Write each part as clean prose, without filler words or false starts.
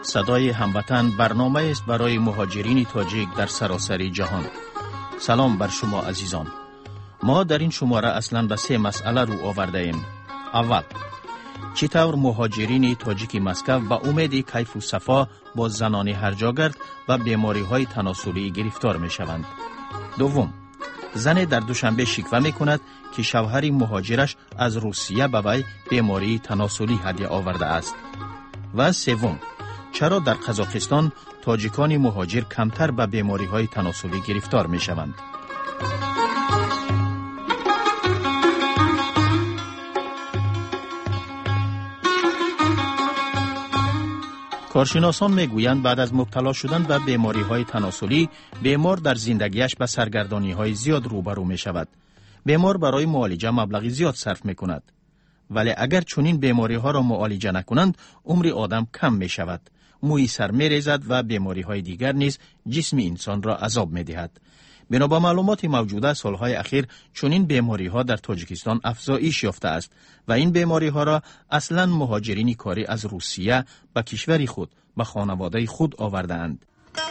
صدای هموطن برنامه است برای مهاجرین تاجیک در سراسر جهان. سلام بر شما عزیزان. ما در این شماره اصلا به 3 مسئله رو آورده ایم. اول، چطور مهاجرین تاجیک مسکو به امید کیف و صفا با زنان هرجاگرد و بیماری های تناسلی گرفتار می شوند. دوم، زن در دوشنبه شکوه می کند که شوهر مهاجرش از روسیه به وی بیماری تناسلی هدیه آورده است. و سوم، چرا در قزاقستان تاجیکان مهاجر کمتر به بیماری های تناسلی گرفتار می شوند؟ کارشناسان میگویند بعد از مبتلا شدن به بیماری های تناسلی، بیمار در زندگیش به سرگردانی های زیاد روبرو می شود. بیمار برای معالجه مبلغ زیاد صرف می کند. ولی اگر چنین بیماری ها را معالجه نکنند، عمر آدم کم می شود. موی سر می ریزد و بیماری های دیگر نیز جسم انسان را عذاب می دهد. بنا به معلومات موجوده، سالهای اخیر چنین بیماری ها در تاجیکستان افزایش یافته است و این بیماری ها را اصلا مهاجرین کاری از روسیه به کشور خود، به خانواده خود آورده اند.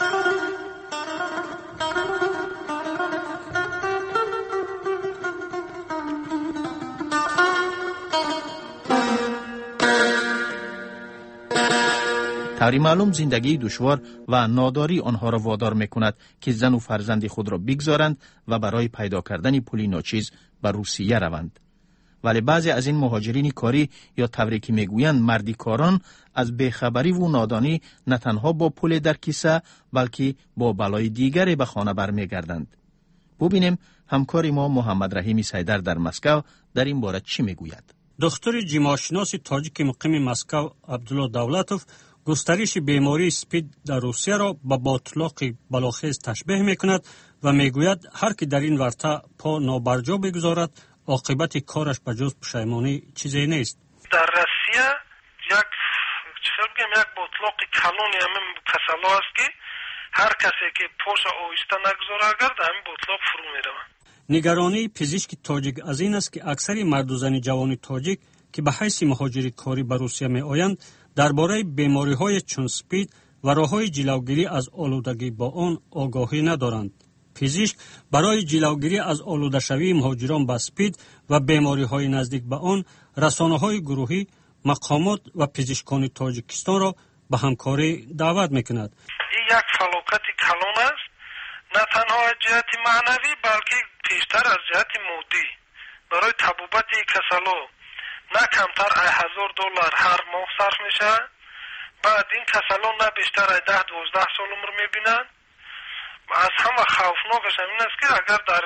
طوری معلوم زندگی دشوار و ناداری آنها را وادار میکند که زن و فرزند خود را بگذارند و برای پیدا کردن پولی ناچیز به روسیه روند. ولی بعضی از این مهاجرین کاری یا طوری که میگویند مردی کاران از بیخبری و نادانی نه تنها با پول در کیسه بلکه با بلای دیگری به خانه برمیگردند. ببینیم همکار ما محمد رحیم سیدر در مسکو در این باره چی میگوید. دکتر جیماشناس تاجیک مقیم مسکو عبدالله دولتوف گسترش بیماری اسپید در روسیه را با باطلاق بلاخیز تشبیه میکند و میگوید هر که در این ورطه پا نابرجا بگذارد عاقبت کارش به جز پشیمانی چیزی نیست. در روسیه یک باطلاق کلون همین کسلا است که هر کسی که پاش آهسته نگذاره اگر در همین باطلاق فرو میروند. نگرانی پزشک تاجیک از این است که اکثر مرد و زن جوان تاجیک که به حیث مهاجر کاری به روسیه می آیند درباره بیماری‌های چون اسپید و راه‌های جلوگیری از آلودگی با آن آگاهی ندارند. پزشک برای جلوگیری از آلوده شوی مهاجران به اسپید و بیماری‌های نزدیک به آن، رسانه‌های گروهی، مقامات و پزشکان تاجیکستان را به همکاری دعوت می‌کند. این یک فلاکت کلان است، نه تنها از جهت معنوی بلکه پیشتر از جهت مادی. برای تبوبت کسلا نه کمتر $1000 هر ماه صرف میشه. بعد این کسلان نه بیشتر از 10-12 سال عمر میبینن. از همه خوفناکش این است که اگر در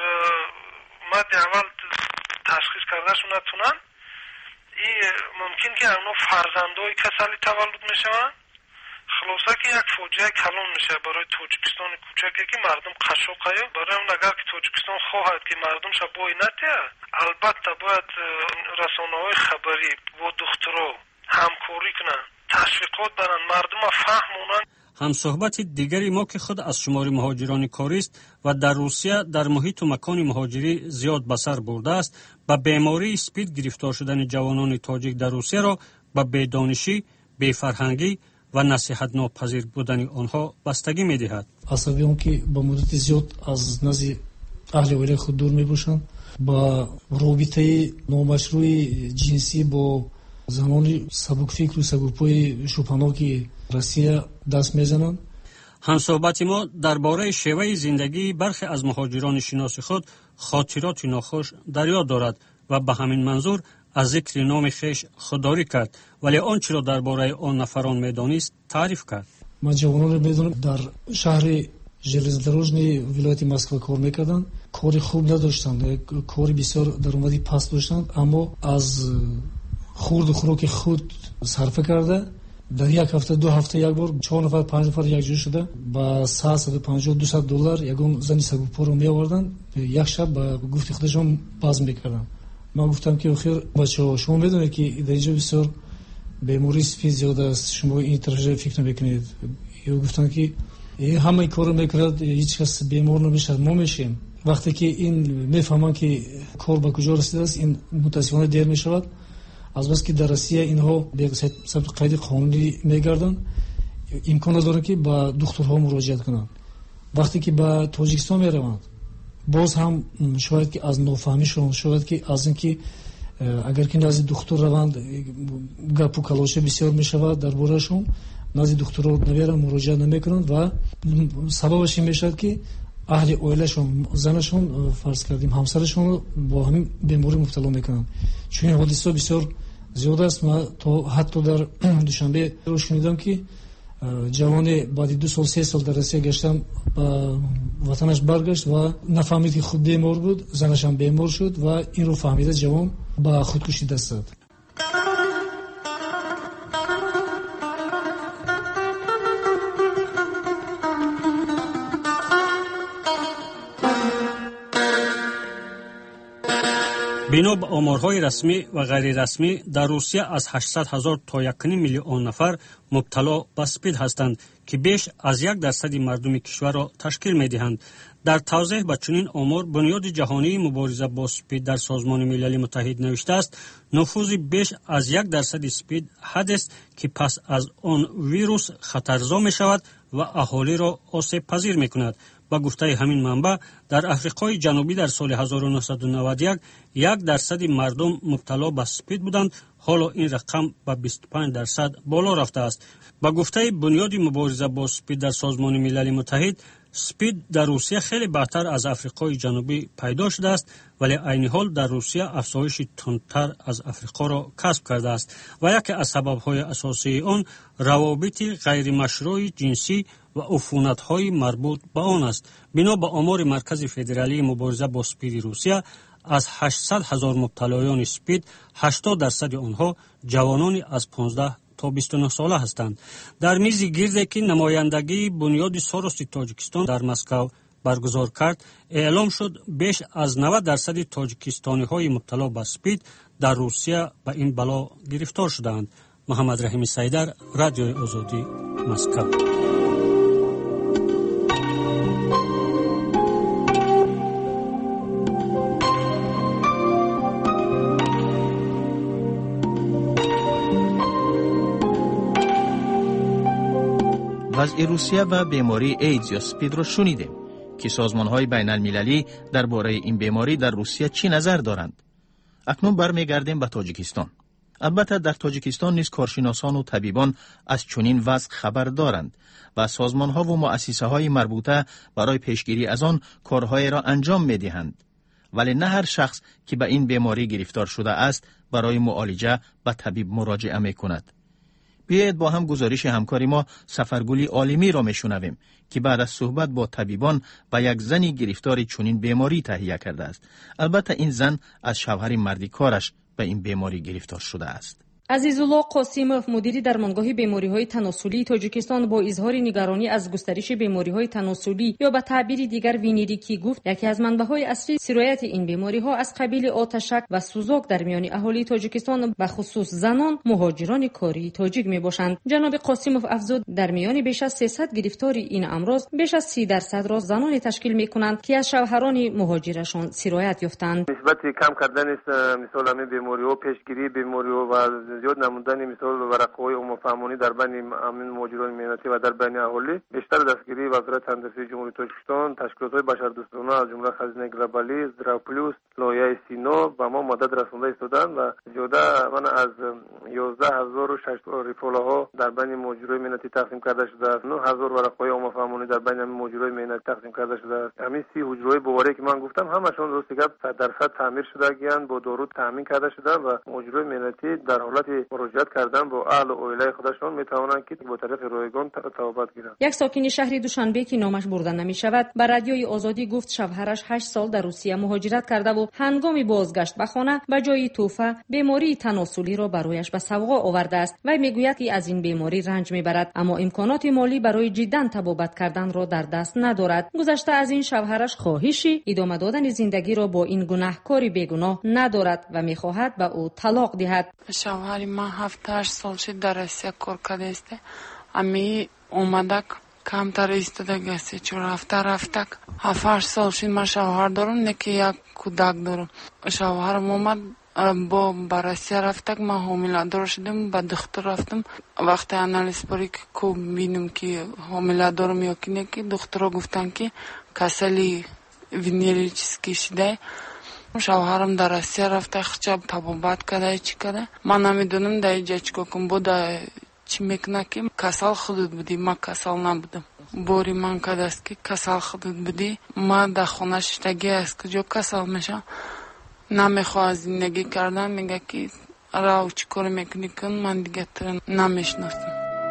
مد اول تشخیص کردهشون نتونن، این ممکن که اونا فرزندای کسلی تولد میشون. خلاصه که یک فوجیه کلان میشه برای تاجیکستان کوچکی که مردم قشوقه. برای اون اگر که تاجیکستان خواهد که مردمش بای نتیه، البته باید رسانه‌های خبری و دخترها همکاری کنن، تشویقات برن، مردم فهمونن. همصحبت دیگری ما که خود از شمار مهاجران کاری است و در روسیه در محیط و مکان مهاجری زیاد به سر برده است، به بیماری اسپید گرفتار شدن جوانان تاجیک در روسیه را به بی‌دانشی، بی‌فرهنگی و نصیحت ناپذیر بودن آنها بستگی می‌دهد. عصبیان که با مدت زیاد از نزد اهل ویله خود دور می‌باشند، با رابطه نامشروع جنسی با زنان سبکفکر و سبکپای شوپناک روسیه دست می‌زنند. همصحبت ما درباره شیوه زندگی برخی از مهاجران شناس خود خاطرات ناخوش در یاد دارد و به همین منظور از ذکر نام خویش خودداری کرد، ولی آنچه را درباره آن نفران می‌دانست تعریف کرد. من جوانان را می‌دانم در شهر ژelezodorожny ولایت مسکو کار می‌کردند. کاری خوب نداشتند، کاری بسیار درآمدی پست داشتند، اما از خورد و خوراک خود صرفه کرده در یک هفته 2 هفته یک بار 4 نفر 5 نفر یک جور شده با $150-200 یگان زنی سبکپا رو می‌آوردند. یک شب با گفت خودشون باز می‌کردند. من گفتم که خیر بچه‌ها شما می‌دونید که در اینجا بسیار بیماری اسپید زیاد است، شما این طرف فکر نمی‌کنید. یا گفتن که همه کارو می‌کرد هیچ کس بیمار نمیشه، ما میشیم. وقتی که این میفهمن که کار به کجا رسیده است، این متاسفانه دیر میشود. از بس که در روسیه اینها به سبب قید قانونی میگردن، имкон надоранд ки ба духтурҳо муроҷиат кунанд. вақте ки ба тоҷикистон мераванд, боз ҳам шояд ки аз нофаҳмишон, шояд ки аз ин ки агар ки назди духтур раванд гапу калоша бисёр мешавад дар бораашон, назди духтурҳо наверанд, муроҷиат намекунанд ва сабабаш ин мешавад ки аҳли оилашон, занашон, фарз кардем ҳамсарашон бо ҳамин беморӣ мубтало мекунанд. чунин ҳодиса бисёр зиёд аст. ман ҳатто дар душанбе шунидам ки ҷавоне баъди 2 сол 3 сол дар Россия гаштан ба ватанаш баргашт ва нафаҳмид ки худ бемор буд, занашам бемор шуд ва инро фаҳмида ҷавон ба худкушӣ даст зад. бино ба оморҳои расмӣ ва ғайрирасмӣ дар Русия аз 800,000 то 1 миллион нафар мубтало ба спид ҳастанд, ки беш аз 1% мардуми кишварро ташкил медиҳанд. дар тавзеҳ ба чунин омор бунёди ҷаҳонии мубориза бо спид дар созмони милали муттаҳид навиштааст: нуфузи беш аз 1% спид ҳадест, ки пас аз он вирус хатарзо мешавад ва аҳолиро осебпазир мекунад. ба гуфтаи ҳамин манбаъ, дар Африқои ҷанубӣ дар соли 1991 1% мардум мубтало ба спид буданд. ҳоло ин рақам ба 25% боло рафтааст. ба гуфтаи бунёди мубориза бо спид дар созмони милали муттаҳид, спид дар Русия хеле баъдтар аз Африқои ҷанубӣ пайдо шудааст, вале айни ҳол дар Русия афзоиши тундтар аз Африқоро касб кардааст ва яке аз сабабҳои асосии он равобити ғайримашрӯъи ҷинсӣ ва уфунатҳои марбут ба он аст. бино ба омори Маркази федералии мубориза бо спиди Русия, аз 800,000 мубталоёни спид 80% онҳо ҷавонони аз 15 то 29 сола ҳастанд. дар мизи гирде ки намояндагии бунёди сороси Тоҷикистон дар Москав баргузор кард, эълом шуд беш аз 90% тоҷикистониҳои мубтало ба спид дар Русия ба ин бало гирифтор шудаанд. Муҳаммад Раҳими Сайдар, Радиои Озодӣ, Москав. وضع روسیه و بیماری ایدز یا سپید را شنیدیم که سازمان‌های بین‌المللی درباره این بیماری در روسیه چی نظر دارند. اکنون برمیگردیم به تاجیکستان. البته در تاجیکستان نیز کارشناسان و طبیبان از چنین وضع خبر دارند و سازمان‌ها و مؤسسه‌های مربوطه برای پیشگیری از آن کارهای را انجام می‌دهند. ولی نه هر شخص که به این بیماری گرفتار شده است برای معالجه به طبیب مراجعه می‌کند. بیایید با هم گزارش همکاری ما سفرگلی عالمی را میشنویم که بعد از صحبت با طبیبان به یک زنی گرفتار چنین بیماری تهیه کرده است. البته این زن از شوهر مردی کارش به این بیماری گرفتار شده است. عزیزالله قاسمов مدیر درمانگاه بیماری‌های تناسلی تاجیکستان با اظهار نگرانی از گسترش بیماری‌های تناسلی یا به تعبیر دیگر وینریکی گفت یکی از منبع‌های اصلی سرایت این بیماری‌ها از قبیل آتشک و سوزاک در میان اهالی تاجیکستان به خصوص زنان مهاجران کاری تاجیک میباشند. جناب قاسمов افزود در میان بیش از 300 گرفتاری این امراض بیش از 30% را زنان تشکیل می‌کنند که از شوهران مهاجرشان سرایت یافتند. نسبت کم کردن مثال همین بیماری‌ها، پیشگیری بیماری‌ها و زیاد نمودن مثال ورقه‌های عمومی در بین امن مهاجران مهنتی و در بین اهالی، بیشتر دستگیری وزارت هندسی جمهوری تاجیکستان، تشکیلات‌های بشردوستانه از جمله خزینه گلوبالی، زرا پلوس، لایحه سینا به ما مدد رسانده ایستادند و زیاده من از 11600 ریفولاها در بین مهاجران مهنتی تقسیم کرده شده است. 9000 ورقه‌های عمومی در بین مهاجران مهنتی تقسیم کرده شده است. همین 30 حجره بواری که من گفتم همشون درست گپ 100% تعمیر شده‌اند، با دارو تامین کرده شده و مهاجران مهنتی در حالت مراجعت کردن با اهل و عائله خودشون میتوانند که با طریق رایگان توابت گیرند. یک ساکن شهر دوشنبه که نامش برده نمیشود به رادیوی آزادی گفت شوهرش 8 سال در روسیه مهاجرت کرده و هنگام بازگشت به خانه به جای تحفه بیماری تناسلی را برایش به سوغا آورده است و میگوید که از این بیماری رنج میبرد اما امکانات مالی برای جداً طبابت کردن را در دست ندارد. گذشته از این شوهرش خواهشی ادامه دادن زندگی را با این گناهکاری بیگناه ندارد و میخواهد به او طلاق دهد. شوهر من 7-8 سال شد در روسیه کار کرده است. امی اومدک کمتر ایستادگی است. چون رفتک 7-8 سال شد من شوهر دارم، نه که یک کودک دارم. شوهرم اومد با بررسی رفتک ما حامله‌دار شدم، به دکتر رفتم. وقتی آنالیز باری که کو بینم که حامله‌دارم یا که دکترها گفتن که کسلی وینری چیز کشیده. شوهرم در روسیه رفته خچه تبابت کرده چی کرده. من نمیدونم در اینجا چیکار کنم، بوده چی میکنه که کسل خودت بودی، ما کسل نبودم. باری من کده است که کسل خودت بودی، ما در خونه شدگی است کجا کسل میشه. نمیخواه زندگی کردن، میگه که راو چی کار میکنی کن، من دیگه تر نمیشناسم.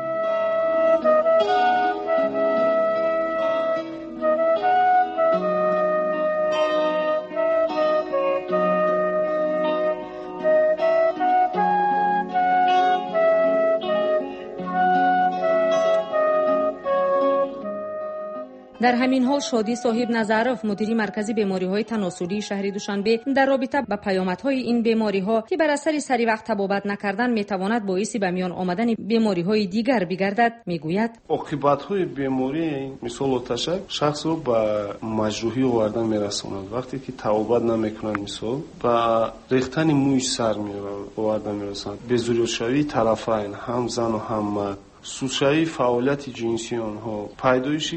در همین حال شادی صاحب نظرف مدیر مرکز بیماری‌های تناسلی شهر دوشنبه در رابطه با پیامدهای این بیماری‌ها که بر اثر سری وقت تبابت نکردن میتواند باعث به میان آمدن بیماری‌های دیگر بگردد میگوید عاقبت‌های بیماری مثل تشک شخص رو به مجروحی آوردن میرساند. وقتی که تبابت نمیکنند مثل با ریختن موی سر آوردن میرساند. به زوریشوی طرفین هم زن و هم مرد، سوشایی فعالیت جنسی آنها، پیدایش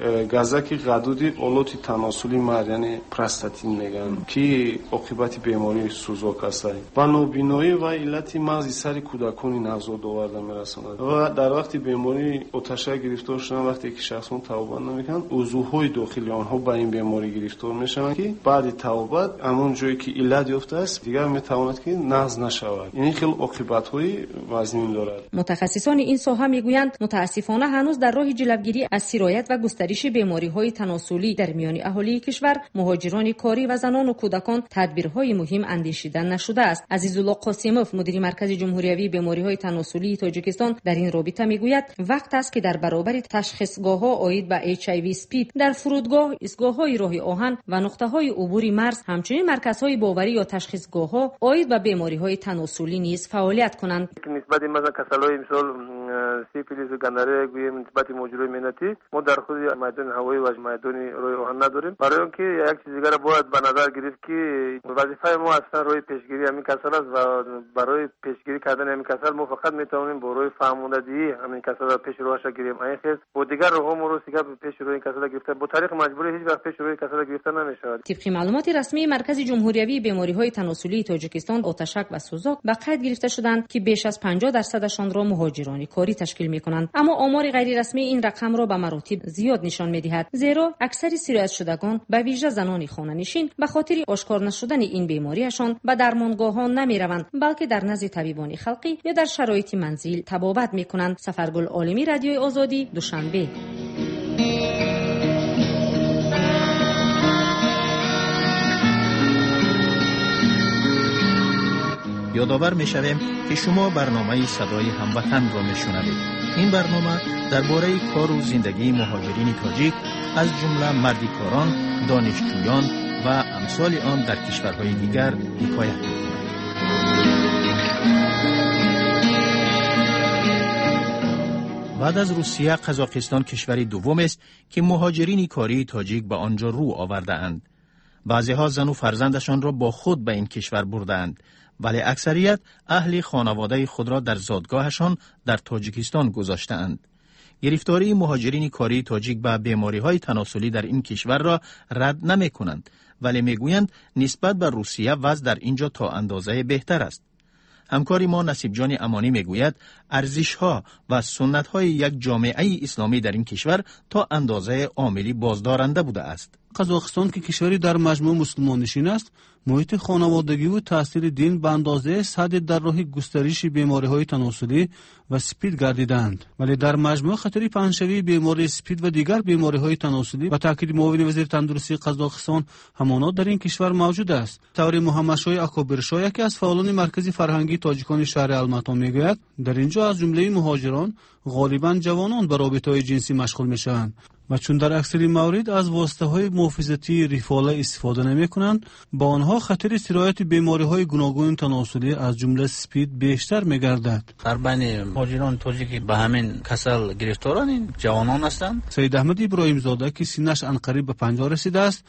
گازکی غدودی اولوتی تناسلی مرد یعنی پروستاتین میگن که عاقبت بیماری سوزاک است. با نابینایی و علت مغز سر کودکان نوزاد آورده میرساند و در وقتی بیماری آتشه گرفتار شدن، وقتی که شخصان تبابت نمیکنند عضوهای داخلی آنها با این بیماری گرفتار میشوند که بعد تبابت همون جایی که علت یافته است دیگر میتواند که نقض نشود. این خیلی عاقبت‌های وزنی دارد. متخصصان این ساحه میگویند متاسفانه هنوز در راه جلوگیری از سرایت و گسترش بیماری‌های تناسلی در میان اهالی کشور، مهاجران کاری و زنان و کودکان تدبیرهای مهم اندیشیده نشده است. عزیزالله قاسموف مدیر مرکز جمهوری بیماری‌های تناسلی تاجیکستان در این رابطه میگوید وقت است که در برابر تشخیصگاه‌ها عاید به HIV سپید در فرودگاه، ایستگاه‌های راه آهن و نقطه‌های عبور مرز، همچنین مرکزهای باوری یا تشخیصگاه‌ها عاید به بیماری‌های تناسلی نیز فعالیت کنند. نسبت مثلا کسل‌های مثل سیفیلیس و گندره گویم نسبت موجودی منتی ما در خود میدان هوایی و میدان روی آهن نداریم. برای اینکه یک چیز دیگر باید به نظر گرفت که وظیفه ما اصلا روی پیشگیری همین کسل است و برای پیشگیری کردن همین کسل ما فقط میتونیم با روی فهموندگی همین کسل را پیش روش گیریم. این خیلی با دیگر روها ما رو دیگر پیش روی کسل گرفتن با طریق مجبوری هیچ وقت پیش روی کسل گرفتن نمیشه. طبق معلومات رسمی مرکز جمهوری بیماری‌های تناسلی تاجیکستان، آتشک و سوزاک به قید گرفته شدند که بیش از 50% را مهاجران کاری تشکیل می‌کنند. اما آمار غیر رسمی این رقم را به مراتب زیاد نشان می‌دهد، زیرا اکثر سرایت شدگان به ویژه زنان خانه‌نشین به خاطر آشکار نشدن این بیماریشان به درمانگاه‌ها نمی‌روند، بلکه در نزد طبیبان خلقی یا در شرایط منزل تبابت می‌کنند. سفرگل عالمی، رادیوی آزادی، دوشنبه. یادآور می‌شویم که شما برنامه صدای هموطن را می‌شنوید. این برنامه درباره کار و زندگی مهاجرین تاجیک از جمله مردی کاران، دانشجویان و امثال آن در کشورهای دیگر حکایت می‌کند. بعد از روسیه، قزاقستان کشوری دوم است که مهاجرین کاری تاجیک به آنجا رو آورده اند. بعضی‌ها زن و فرزندشان را با خود به این کشور بردند، ولی اکثریت اهل خانواده خود را در زادگاهشان در تاجیکستان گذاشته‌اند. گرفتاری مهاجرین کاری تاجیک به بیماری‌های تناسلی در این کشور را رد نمی‌کنند، ولی می‌گویند نسبت به روسیه وضع در اینجا تا اندازه بهتر است. همکاری ما نصیب جان امانی میگوید ارزش‌ها و سنت‌های یک جامعه اسلامی در این کشور تا اندازه عاملی بازدارنده بوده است. قزاقستان که کشوری در مجموع مسلمان نشین است، محیط خانوادگی و تاثیر دین به اندازه صد در راه گسترش بیماری‌های تناسلی و سپید گردیدند، ولی در مجموع خطر پنه‌شوی بیماری سپید و دیگر بیماری‌های تناسلی و تاکید معاون وزیر تندرستی قزاقستان همانا در این کشور موجود است. طور محمد شاه اکبرشاه که از فعالان مرکز فرهنگی تاجیکان شهر المتا میگوید در اینجا از جمله مهاجران غالباً جوانان به رابطه‌های جنسی مشغول میشوند و چون در اکثر موارد از واسطه‌های محافظتی ریفاله استفاده نمی‌کنند، با آنها خطر سرایت بیماری‌های گوناگون تناسلی از جمله سپید بیشتر می‌گردد. در بین مهاجران تاجیکی به همین کسل گرفتاران این جوانان هستند. سید احمد ابراهیم زاده که سنش انقریب به 50 رسیده است،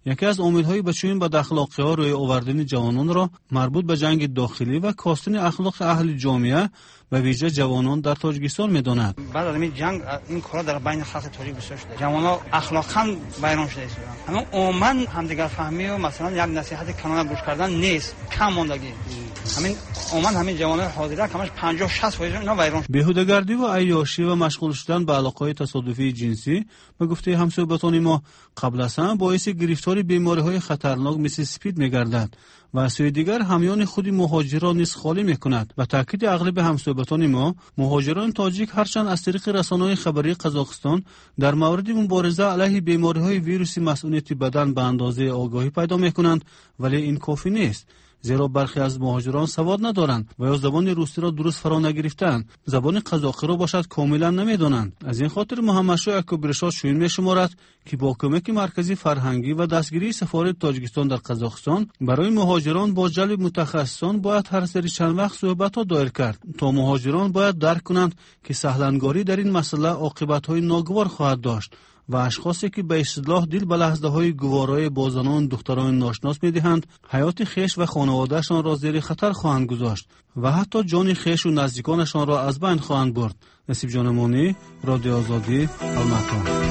یکی از عامل‌های به چنین بداخلاقی‌ها روی آوردن جوانان را مربوط به جنگ داخلی و کاستن اخلاق اهل جامعه و ویژه جوانان در تاجیکستان می‌داند. بعد از این جنگ این کارا در بین خلق تاجیک بسیار شده. جوانان اخلاقاً بیرون شده است. همون عموماً همدیگر فهمی و مثلا یک نصیحت کنان گوش کردن نیست. کم ماندگی. همین عموماً همین جوانان حاضر کمش 50-60% اینا بیرون. بیهوده‌گردی و عیاشی و مشغول شدن به علاقه‌های تصادفی جنسی به گفته همصحبتان ما قبل از همه باعث گرفتاری بیماری‌های خطرناک مثل اسپید می‌گردد و از سوی دیگر همیان خود مهاجران نیز خالی می‌کند. به تاکید اغلب همصحبتان ما مهاجران تاجیک هرچند از طریق رسانه‌های خبری قزاقستان در مورد مبارزه علیه بیماری‌های ویروسی مسئولیت بدن به اندازه آگاهی پیدا می‌کنند، ولی این کافی نیست. زیرا برخی از مهاجران سواد ندارند و یا زبان روسی را درست فرا نگرفتند، زبان قزاقی را باشد کاملا نمیدانند. از این خاطر محمدشاه اکبرشاه شوین می‌شمارد که با کمک مرکزی فرهنگی و دستگیری سفارت تاجیکستان در قزاقستان برای مهاجران با جلب متخصصان باید هر سری چند وقت صحبت‌ها دایر کرد تا مهاجران باید درک کنند که سهلنگاری در این مسئله عاقبت‌های ناگوار خواهد داشت و اشخاصی که به اصطلاح دل به لحظه‌های گوارای با زنان دختران ناشناس می‌دهند حیات خویش و خانواده‌شان را زیر خطر خواهند گذاشت و حتی جان خویش و نزدیکانشان را از بین خواهند برد. نصیب جان مانی، رادیو آزادی، الماتا.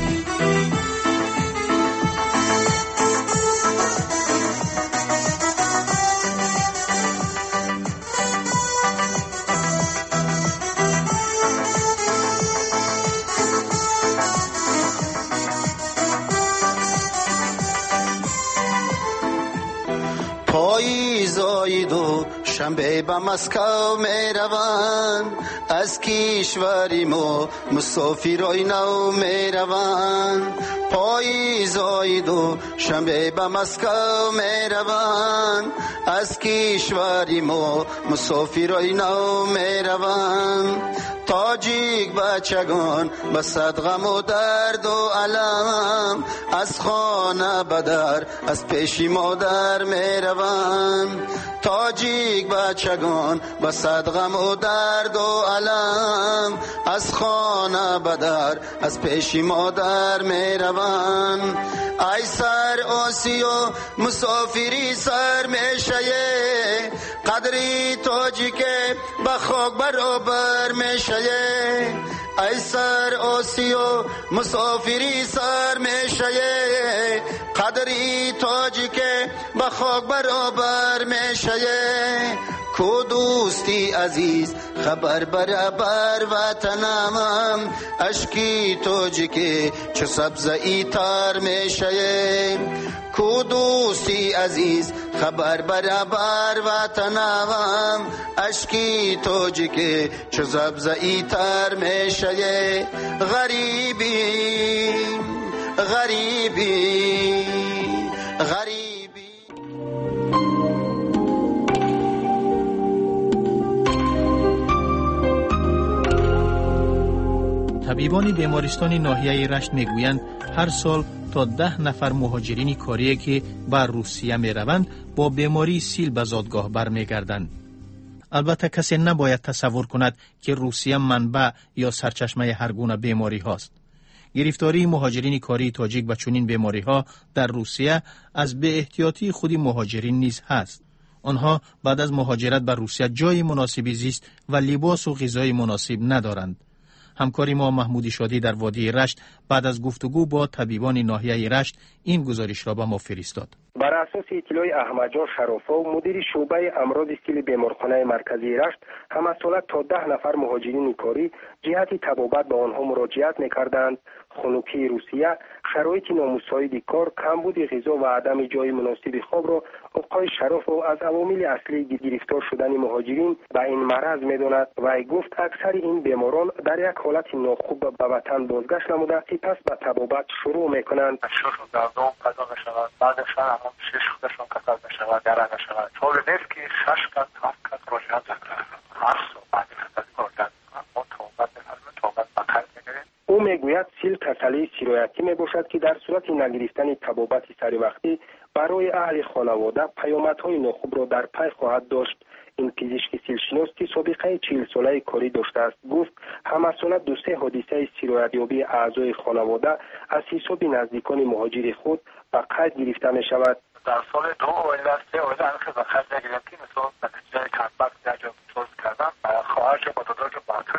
شنبه به مسکو می روند، از کشوری ما مسافرای نو می روند. پاییز آید و شنبه به مسکو می روند، از کشوری ما مسافرای نو می روند. تاجیک بچگان به صد غم و درد و علم، از خانه به در از پیش مادر می روند. تاجیک بچگان به صد غم و درد و علم، از خانه به در از پیش مادر می روند. ای سر آسیا مسافری سر می شیه، قدری تاجیک به خاک برابر می شیه. ای سر آسیا مسافری سر می شیه، قدری تاجیک به خاک برابر می شیه. کو دوستی عزیز خبر برابر وطنم، اشکی تاجیک چه سبزی تر می شیه. کو دوستی عزیز خبر برابر وطنم، اشکی تاجیک چه سبزی تر می شیه. غریبی غریبی غریبی. طبیبان بیمارستان ناحیه رشت میگویند هر سال تا 10 نفر مهاجرین کاری که بر روسیه می روند با بیماری سیل به زادگاه برمیگردند. البته کسی نباید تصور کند که روسیه منبع یا سرچشمه هر گونه بیماری هاست. گرفتاری مهاجرین کاری تاجیک به چنین بیماری ها در روسیه از بی احتیاطی خود مهاجرین نیز هست. آنها بعد از مهاجرت به روسیه جای مناسبی زیست و لباس و غذای مناسب ندارند. همکاری ما محمودی شادی در وادی رشت بعد از گفتگو با طبیبان ناحیه رشت این گزارش را به ما فرستاد. بر اساس اطلاع احمد جان شرافه مدیر شعبه امراض سیل بیمارخانه مرکزی رشت همسالت تا 10 نفر مهاجرین کاری جهت طبابت به آنها مراجعت می‌کردند. خنکی روسیه، شرایط نامساعد کار، کمبود غذا و عدم جای مناسب خواب را آقای شرافه از عوامل اصلی گرفتار شدن مهاجرین به این مرض می‌داند و گفت اکثر این بیماران در یک حالت ناخوب به وطن بازگشت نموده سپس به طبابت شروع می‌کنند. بعدش هم 6 خودشون کسل میشود درن میشود. طوری نیست که 6 کس 7 کس روشن نکنند. هر صحبت خطری روشن ما توبت می‌فرمیم، توبت بخیر می‌گیریم. او میگوید سیل کسلی سیرایتی میباشد که در صورت نگرفتن طبابت سری وقتی برای اهل خانواده پیامدهای ناخوب را در پی خواهد داشت. این پزشک سیلشناس که سابقه 40 ساله کاری داشته است گفت همسانه 2-3 حادثه سیرایت‌یابی اعضای خانواده از حساب نزدیکان مهاجر خود به قید گرفته می شود. در سال 2 و 3 که به خرج گرفتیم مثلا به نتیجه کمبک در جا بساز کردن خواهرش با دادار که باتش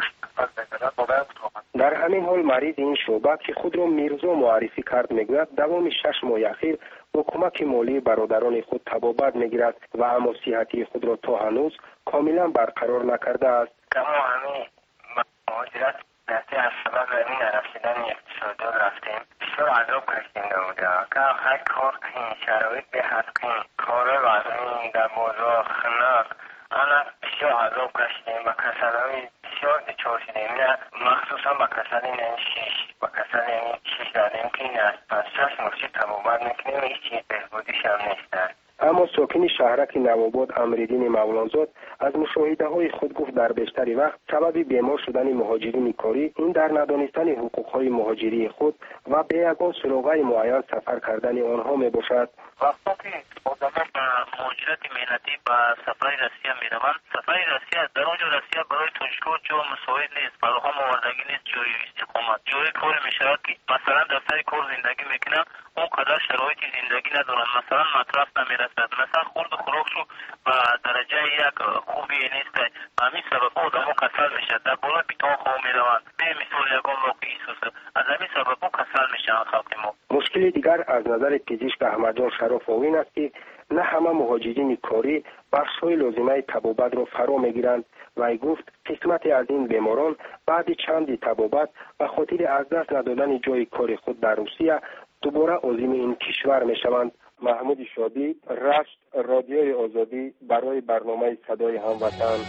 در همین حال مریض این شعبه که خود را میرزا معرفی کرد میگوید دوام 6 ماه اخیر با کمک مالی برادران خود تبابت میگیرد و اما صحتی خود را تا هنوز کاملا برقرار نکرده است. کما همین مهاجرت نستی از سبب این رسیدن اقتصادی رفتیم بسیار عذاب کشیده بوده که هر کار کنیم شرایط به حد کنیم کار وزنی در بازار خنق آنها بسیار عذاب کشیدیم و کسلهای بسیار دچار شدیم مخصوصا با کسل این 6 با کسل این 6 دادیم که این از 5-6 مرشد تبابت میکنیم هیچ چیز بهبودیش هم نیست. اما ساکن شهرک نواباد امرالدین مولانزاد از مشاهده های خود گفت در بیشتر وقت سبب بیمار شدن مهاجرین کاری این در ندانستن حقوق های مهاجری خود و به یگان سراغ معین سفر کردن آنها می باشد. وقتی آدم با مهاجرت مهنتی با سفر روسیه می روند، سفر روسیه در اونجا روسیه برای تاجیک‌ها جا مساعد نیست، برای هم آوردگی نیست، جای استقامت جای کار می شود که مثلا در سر کار زندگی میکنن اون قدر شرایط زندگی ندارن، مثلا مصرف نمیرسد، مثلا خورد و خوراکشو و درجه یک خوبی نیست. همین سبب آدم‌ها کسل میشن، در بالا بیتاق‌ها میروند. به مثال یگان واقعی سوسه از همین سبب کسل میشن خلق ما. مشکل دیگر از نظر پزشک احمدجان شرافی این است که نه همه مهاجرین کاری بخش‌های لازمه طبابت را فرا میگیرند و ای گفت قسمتی از این بیماران بعد چند طبابت و خاطر از دست ندادن جای کار خود در روسیه دوباره عازم این کشور میشوند. محمود شادی، رشت، رادیوی آزادی برای برنامه صدای هموطن.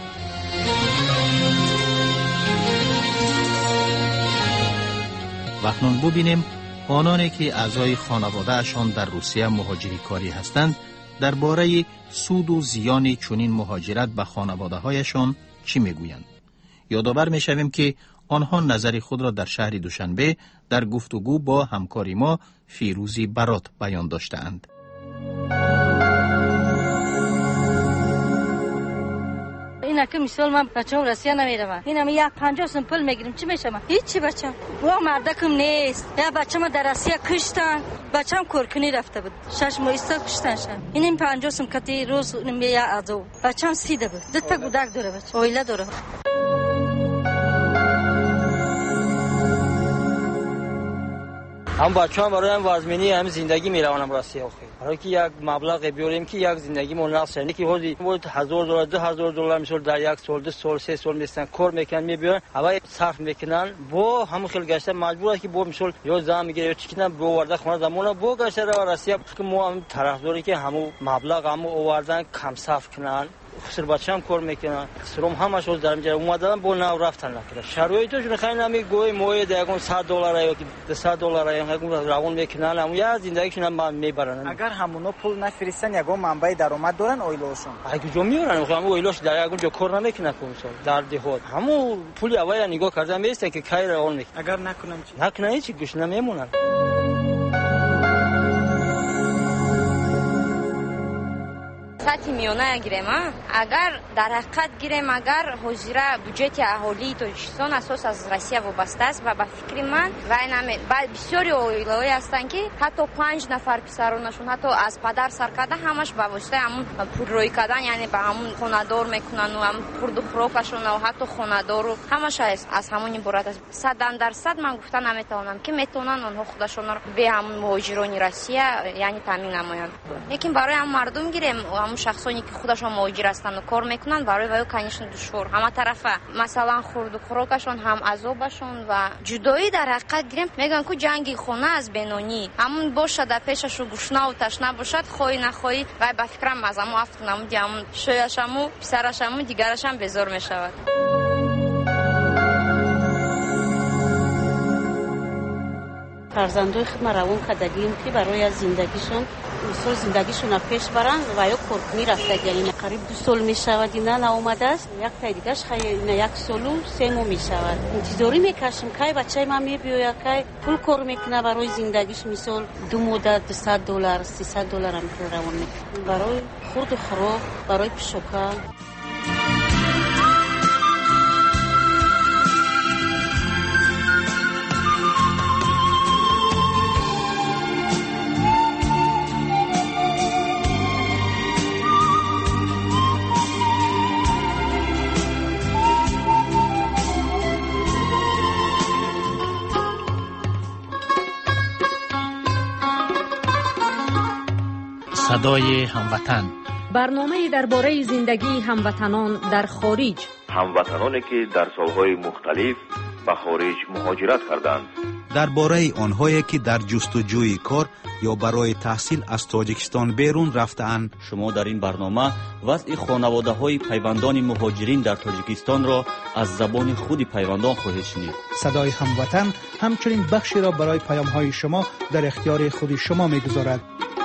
و اکنون ببینیم آنانی که اعضای خانواده‌شان در روسیه مهاجری کاری هستند درباره سود و زیان چنین مهاجرت به خانواده‌هایشان چی میگویند. یادآور میشویم که آنها نظر خود را در شهر دوشنبه در گفتگو با همکاری ما فیروزی برات بیان داشتند. اینا که مثال من بچه‌م روسیه نمیرم، اینا یک 50 سمپل میگیرم چی میشم؟ هیچی بچه‌م با مردکم نیست. یا بچه‌م در روسیه کشتن، بچه‌م کورکنی رفته بود 6 ماه است کشتنشان. این 50 سم کتی روز مییا ازو بچه‌م سیده بود. دو تا کودک داره بچه اویله داره. هم بچه‌ها برای هم وازمینی هم زندگی میروانم روسیه آخه برای که یک مبلغ بیاریم که یک زندگی مناسب یعنی که حدود $1000 $2000 میشه در یک سال 2 سال 3 سال میستن کار میکنن میبرن هوا صرف میکنن با همون خیلی گشته مجبور است که با میشل یا زام میگیره یا چیکینا با ورده خونه زمونه با گشته رو روسیه که ما هم طرفداری که همون مبلغ هم آوردن کم صرف کنن خسر بچه‌ام کار میکنن سرم همش از در میاد اومدن با نو رفتن نکرد شرایطشون خیلی نمیگوی موی دیگه $100 یا $200 یا روون میکنن اما یا زندگیشون هم میبرن. اگر همونا پول نفرستن یگان منبع درآمد دارن اویلاشون اگه جو میارن همون اویلاش در یگان جو کار نمیکنن مثلا در دهات همون پول اوای نگاه کردن میسته که کای روون میکنن اگر نکنن چی نکنن چی گوش نمیمونن. سطح میانه گیریم اگر در حقیقت گیریم اگر حجره بودجت اهالی تاجیکستان اساس از روسیه وابسته است و به فکر من و بسیاری اویلای هستن که حتی 5 نفر پسرانشون حتی از پدر سر کرده همش به واسطه همون پولرویی کردن یعنی به همون خانه‌دار میکنن و هم خورد و خوراکشون و حتی خانه‌دار و همش از همون عبارت است. 100% من گفتن نمیتونم که میتونن اونها خودشون رو به همون مهاجران روسیه یعنی تامین نمایند. لیکن برای هم مردم گیریم همون شخصانی که خودشون مهاجر هستن و کار میکنن برای وای کنیشون دشوار همه طرفه مثلا خورد و خوراکشون هم عذابشون و جدایی در حقیقت گیریم میگن که جنگی خونه از بینونی همون باشه در پیشش گشنه و تشنه باشد خواهی نخواهی و به فکرم از همون افتونم دیگه شویشم و پسرشم و دیگرشم بزار میشود. فرزندای خود ما روان کردگیم که برای از زندگیشون مثل زندگیشون پیش برن و یا کورکنی رفته یعنی قریب 2 سال میشود اینا ناآمده است. یک تا دیگهش خیلی یک سال و 3 ماه میشود. انتظاری میکشیم که بچه ما میبیاید که پول کار میکنه برای زندگیش، مثل 2 مدت $200 $300 هم پول روان میکنه برای خورد و خوراک، برای پشوکه. صدای هموطن، برنامه درباره زندگی هموطنان در خارج، هموطنانی که در سالهای مختلف به خارج مهاجرت کردند، درباره آنهایی که در جستجوی کار یا برای تحصیل از تاجیکستان بیرون رفتند. شما در این برنامه وضع خانواده‌های پیوندان مهاجرین در تاجیکستان را از زبان خود پیوندان خواهید شنید. صدای هموطن همچنین بخشی را برای پیام‌های شما در اختیار خود شما می‌گذارد.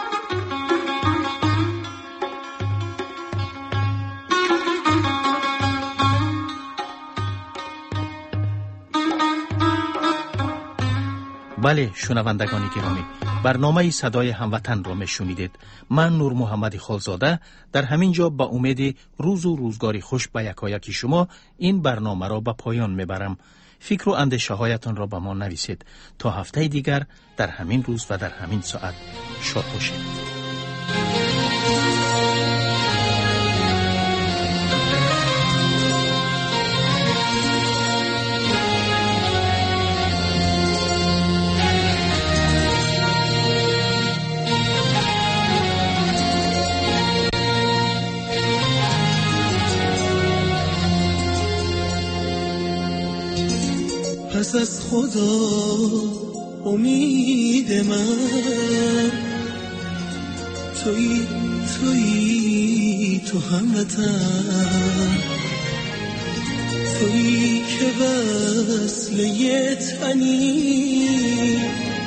بله شنوندگان گرامی، برنامه صدای هموطن را میشنیدید. من نور محمد خالزاده در همین جا با امید روز و روزگاری خوش به یکایک شما این برنامه را به پایان میبرم. فکر و اندیشه هایتان را به ما نویسید. تا هفته دیگر در همین روز و در همین ساعت شاد باشید. پس از خدا امید من تویی تو هموطن، تویی که وصله تنی،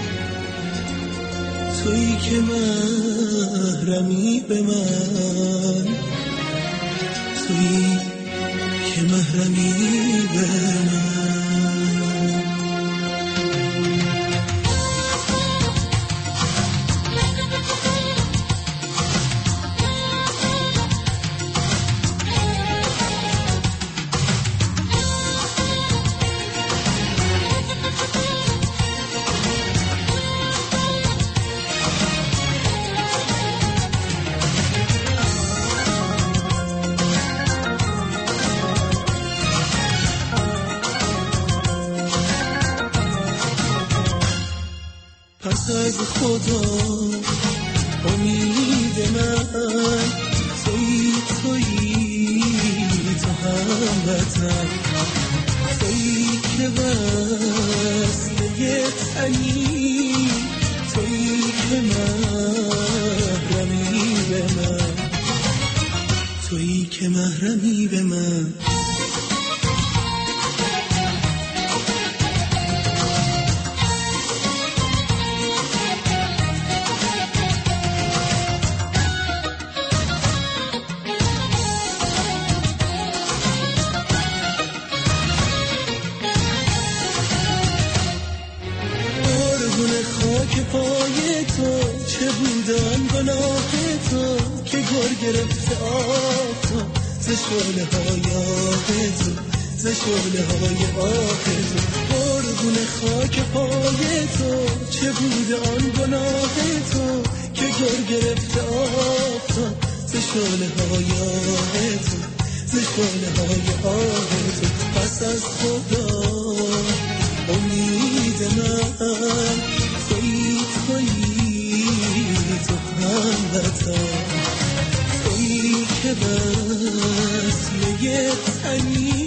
تویی که محرمی به من، تویی که محرمی به من. پس از خدا امید من تویی تو هموطن، تویی که وصله تنی، تویی که محرمی به من، تویی که محرمی به من. که پای تو چه بودن گناه تو که گر گرفته آه تو ز شعله های آه تو، ز شعله های آه تو. قربون خاک پای تو چه بوده آن گناه تو که گر گرفته آه تو ز شعله های آه تو، ز شعله های آه تو. پس از خدا امید من تویی تو هموطن، تویی که وصله تنی،